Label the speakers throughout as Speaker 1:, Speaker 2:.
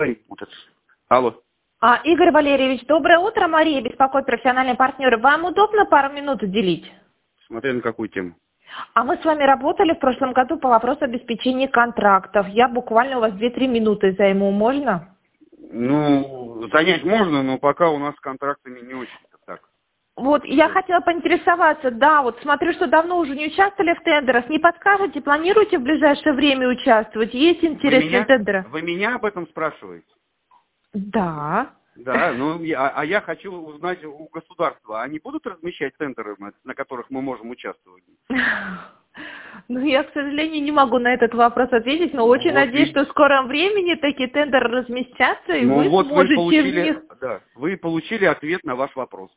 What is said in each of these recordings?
Speaker 1: Вот это. Алло.
Speaker 2: Игорь Валерьевич, доброе утро. Мария беспокоит, профессиональный партнер. Вам удобно пару минут уделить?
Speaker 1: Смотря на какую тему.
Speaker 2: Мы с вами работали в прошлом году по вопросу обеспечения контрактов. Я буквально у вас 2-3 минуты займу. Можно?
Speaker 1: Ну, занять можно, но пока у нас с контрактами не очень-то так.
Speaker 2: Вот, я хотела поинтересоваться, да, вот смотрю, что давно уже не участвовали в тендерах. Не подскажете, планируете в ближайшее время участвовать? Есть интересные тендеры?
Speaker 1: Вы меня об этом спрашиваете?
Speaker 2: Да.
Speaker 1: Да, ну, я хочу узнать у государства, они будут размещать тендеры, на которых мы можем участвовать?
Speaker 2: Ну, я, к сожалению, не могу на этот вопрос ответить, но очень надеюсь, что в скором времени такие тендеры разместятся, и вы сможете в них...
Speaker 1: Да, вы получили ответ на ваш вопрос.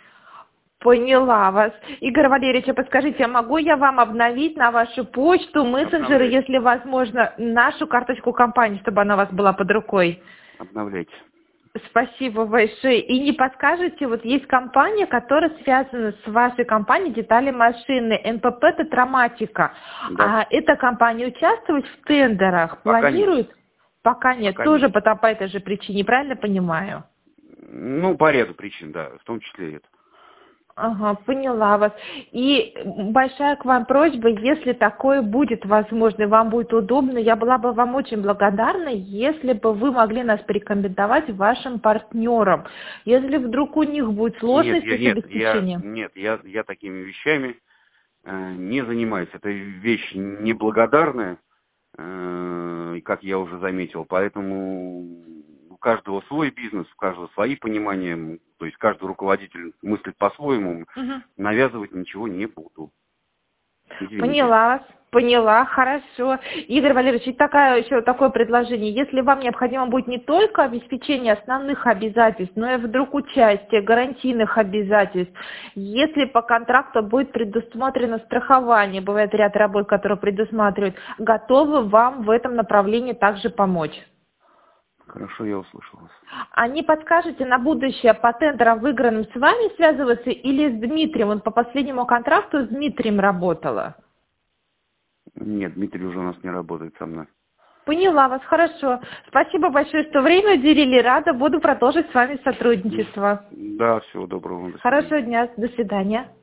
Speaker 2: Поняла вас. Игорь Валерьевич, подскажите, могу я вам обновить на вашу почту, мессенджеры, если возможно, нашу карточку компании, чтобы она у вас была под рукой?
Speaker 1: Обновляйте.
Speaker 2: Спасибо большое. И не подскажете, вот есть компания, которая связана с вашей компанией «Детали машины», НПП «Тетраматика».
Speaker 1: Да.
Speaker 2: Эта компания участвовать в тендерах планирует? Пока нет. Тоже по этой же причине, правильно понимаю?
Speaker 1: Ну, по ряду причин, да, в том числе это.
Speaker 2: Ага, поняла вас. И большая к вам просьба, если такое будет возможно, и вам будет удобно, я была бы вам очень благодарна, если бы вы могли нас порекомендовать вашим партнерам. Если вдруг у них будет сложности с обеспечением.
Speaker 1: Нет, я такими вещами не занимаюсь. Это вещь неблагодарная, как я уже заметил, поэтому у каждого свой бизнес, у каждого свои понимания, то есть каждый руководитель мыслит по-своему, навязывать ничего не буду. Извините.
Speaker 2: Поняла вас, поняла, хорошо. Игорь Валерьевич, еще такое предложение. Если вам необходимо будет не только обеспечение основных обязательств, но и вдруг участие гарантийных обязательств, если по контракту будет предусмотрено страхование, бывает ряд работ, которые предусматривают, готовы вам в этом направлении также помочь.
Speaker 1: Хорошо, я услышал вас.
Speaker 2: А не подскажете на будущее по тендерам выигранным с вами связываться или с Дмитрием? Он по последнему контракту с Дмитрием работала.
Speaker 1: Нет, Дмитрий уже у нас не работает со мной.
Speaker 2: Поняла вас, хорошо. Спасибо большое, что время уделили. Рада буду продолжить с вами сотрудничество.
Speaker 1: Да, всего доброго.
Speaker 2: Хорошего дня, до свидания.